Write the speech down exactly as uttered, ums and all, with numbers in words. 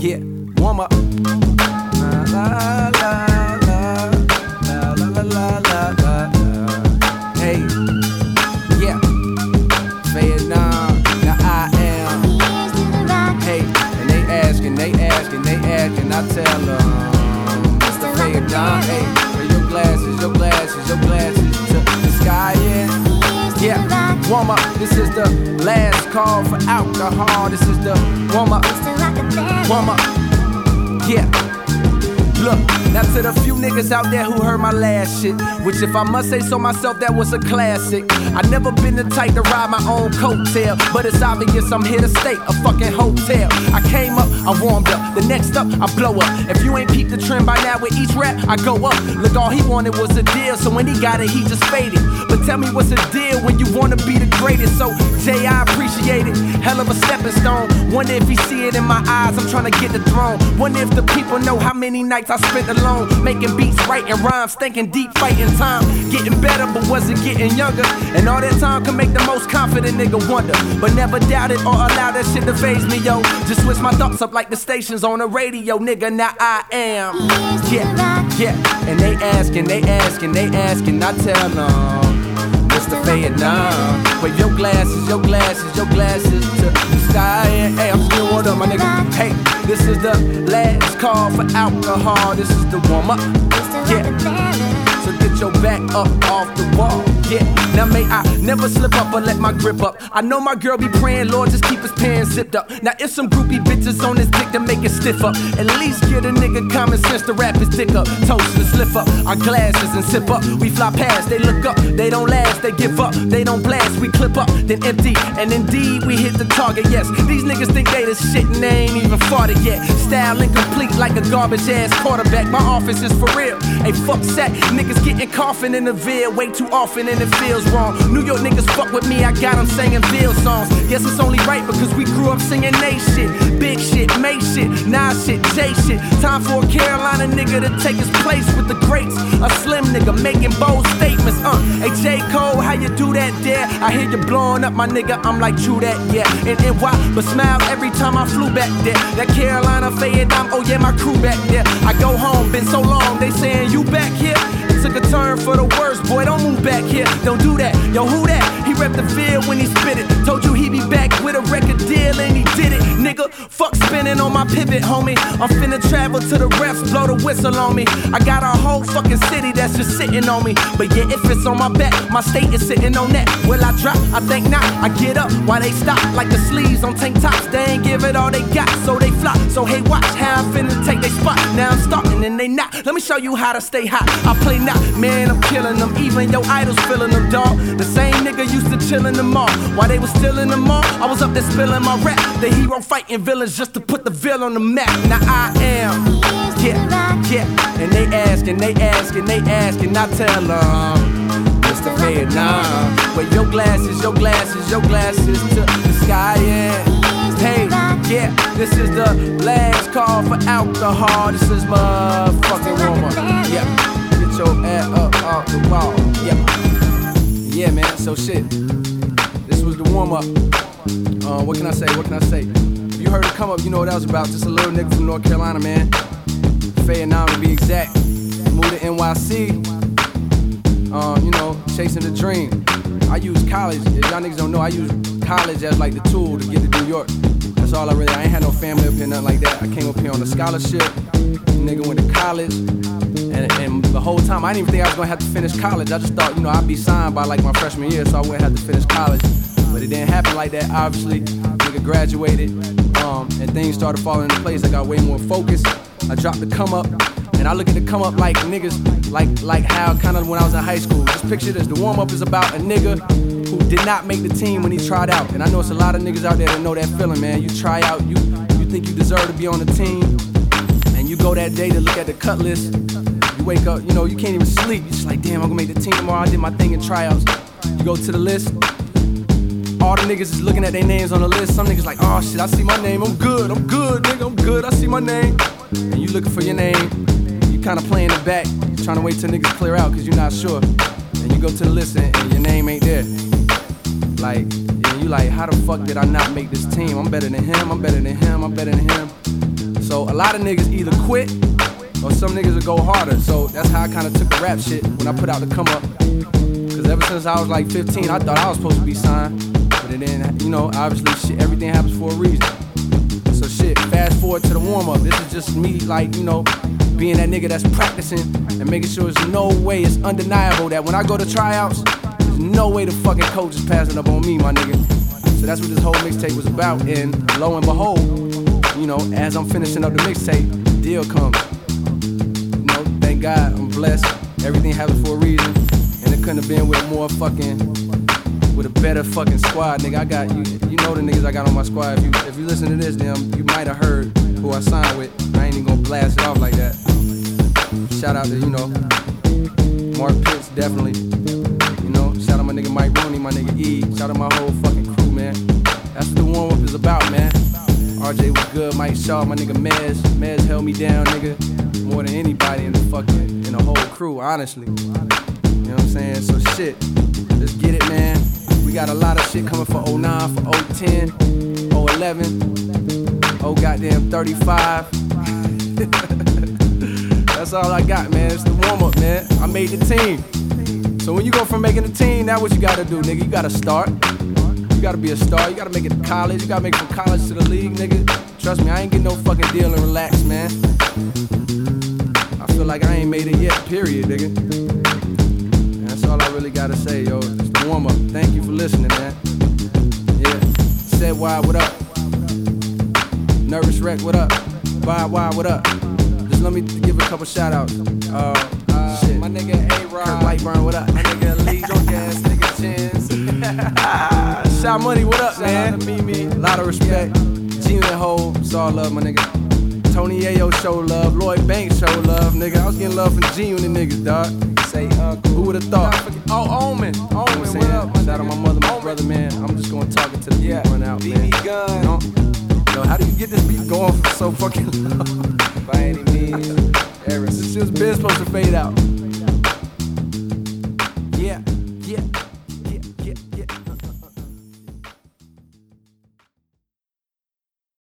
Yeah, warm up. La la la la la la la la la. Hey, yeah, Vietnam, now I am. Hey, and they asking, they asking, they asking. I tell them, Mister Vietnam, hey, where your glasses, your glasses, your glasses to the sky, yeah. Yeah, warm up. This is the last call for alcohol. This is the warm up. Warm up. Yeah. Look, now to the few niggas out there who heard my last shit, which if I must say so myself, that was a classic. I never been the type to ride my own coattail, but it's obvious I'm here to stay, a fucking hotel. I came up, I warmed up, the next up, I blow up. If you ain't peeped the trend by now with each rap, I go up. Look, all he wanted was a deal, so when he got it, he just faded. But tell me what's the deal when you wanna be the greatest? So, Jay, I appreciate it, hell of a stepping stone. Wonder if he see it in my eyes, I'm trying to get the throne. Wonder if the people know how many nights I spent alone, making beats, writing rhymes, thinking deep, fighting time, getting better but wasn't getting younger. And all that time can make the most confident nigga wonder, but never doubted or allowed that shit to faze me, yo. Just switch my thoughts up like the stations on the radio, nigga. Now I am. Yeah, yeah. And they asking, they asking, they asking. I tell them, Mister Vietnam, wave your glasses, your glasses, your glasses to the sky. And hey, I'm still one up, my nigga. Hey, this is the last call for alcohol. This is the warm up. Yeah. So get your back up off the wall. Yeah. Now may I never slip up or let my grip up. I know my girl be praying, Lord, just keep his pants zipped up. Now if some groupie bitches on his dick to make it stiff up, at least get a nigga common sense to wrap his dick up. Toast and slip up our glasses and sip up. We fly past, they look up, they don't last, they give up, they don't blast. We clip up, then empty, and indeed we hit the target. Yes, these niggas think they the shit and they ain't even farted yet. Style incomplete like a garbage ass quarterback. My office is for real. Hey, fuck sack, niggas getting coughing in the veil way too often and it feels wrong. New York niggas fuck with me, I got them singing Bill songs. Guess it's only right because we grew up singing they shit. Big shit, May shit, Nas shit, J shit. Time for a Carolina nigga to take his place with the greats. A slim nigga making bold statements. Uh, hey J. Cole, how you do that there? I hear you blowing up my nigga, I'm like true that, yeah. And N Y, but smile every time I flew back there. That Carolina Vietnam, oh yeah, my crew back there. I go home, been so long, they saying you back here? It took a turn for the worst, boy, don't move back here. Don't do that, yo, who that? He repped the field when he spit it. Told you he be back with a record deal and he did it, nigga. Fuck spinning on my pivot, homie. I'm finna travel to the refs, blow the whistle on me. I got a whole fucking city that's just sitting on me. But yeah, if it's on my back, my state is sitting on that. Will I drop? I think not. I get up while they stop, like the sleeves on tank tops. They ain't give it all they got, so they flop. So hey, watch how I'm finna take they spot. Now I'm starting and they not. Let me show you how to stay hot. I play not, man, I'm killing them. Even your idols feeling them, dog. The same nigga used to chill in the mall. While they was still in the mall, I was up there spilling my rap. The hero fighting villains just to put the Ville on the map. Now I am, yeah, yeah. And they asking, they asking, they asking. I tell them, Mister Vietnam, wave your glasses, your glasses, your glasses to the sky, yeah. Hey, yeah, this is the last call for alcohol. This is motherfucking warm up, yeah. Get your ass up off the wall, yeah. Yeah, man, so shit. This was the warm up. Uh, what can I say? What can I say? If you heard it come up, you know what that was about. Just a little nigga from North Carolina, man. Vietnam to be exact. Moved to N Y C. Uh, you know, chasing the dream. I use college. If y'all niggas don't know, I use college as like the tool to get to New York. That's all I really. I ain't had no family up here, nothing like that. I came up here on a scholarship. Nigga went to college. And, and the whole time, I didn't even think I was gonna have to finish college. I just thought, you know, I'd be signed by like my freshman year, so I wouldn't have to finish college. But it didn't happen like that, obviously. Nigga graduated, um, and things started falling into place. I got way more focused. I dropped the come up, and I look at the come up like niggas, like like how kind of when I was in high school. Just picture this, the warm up is about a nigga who did not make the team when he tried out. And I know it's a lot of niggas out there that know that feeling, man. You try out, you, you think you deserve to be on the team, and you go that day to look at the cut list. You wake up, you know, you can't even sleep. You're just like, damn, I'm gonna make the team tomorrow. I did my thing in tryouts. You go to the list. All the niggas is looking at their names on the list. Some niggas like, oh shit, I see my name. I'm good, I'm good, nigga, I'm good. I see my name. And you looking for your name. You kind of playing the back. You're trying to wait till niggas clear out because you're not sure. And you go to the list and, and your name ain't there. Like, yeah, you like, how the fuck did I not make this team? I'm better than him, I'm better than him, I'm better than him. So a lot of niggas either quit or some niggas will go harder. So that's how I kind of took the rap shit when I put out the come up. Cause ever since I was like fifteen, I thought I was supposed to be signed. But it didn't, you know, obviously shit, everything happens for a reason. So shit, fast forward to the warm up. This is just me, like, you know, being that nigga that's practicing and making sure there's no way, it's undeniable that when I go to tryouts, there's no way the fucking coach is passing up on me, my nigga. So that's what this whole mixtape was about. And lo and behold, you know, as I'm finishing up the mixtape, the deal comes. You know, thank God, I'm blessed. Everything happens for a reason. And it couldn't have been with more fucking, with a better fucking squad, nigga. I got, you you know the niggas I got on my squad. If you, if you listen to this, then you might have heard who I signed with. I ain't even gonna blast it off like that. Shout out to, you know, Mark Pitts, definitely. You know, shout out my nigga Mike Rooney, my nigga E. Shout out my whole fucking crew, man. That's what the warm-up is about, man. R J was good, Mike Shaw, my nigga Mez. Mez held me down, nigga, more than anybody in the fucking, in the whole crew, honestly. You know what I'm saying? So shit, let's get it, man. We got a lot of shit coming for oh nine, for oh ten, oh eleven, oh goddamn thirty-five. That's all I got, man. It's the warm-up, man. I made the team. So when you go from making the team, that's what you gotta do, nigga. You gotta start. You gotta be a star. You gotta make it to college. You gotta make it from college to the league, nigga. Trust me, I ain't getting no fucking deal and relax, man. I feel like I ain't made it yet, period, nigga. And that's all I really gotta say, yo. It's the warm-up. Thank you for listening, man. Yeah. Said why, what up? Nervous Wreck, what up? Bye, why, what up? Just let me give a couple shout-outs. Uh, uh, shit. My nigga A-Rod. Kirk Lightburn, what up? My nigga Lee, drunk ass nigga Chins. Shout Money, what up, shout man? Out to Mimi. A lot of respect. G Unit Ho, saw love, my nigga. Tony Ayo show love. Lloyd Banks show love, nigga. I was getting love from G Unit niggas, dog. Say uncle. Who would've thought? Oh, Omen. Omen, what up? Shout out my mother, my Omen. Brother, man. I'm just gonna talk it to the beat yeah. run out, man. B B Gun. You know? Yo, how do you get this beat going for so fucking long? By any means. This shit's been supposed to fade out.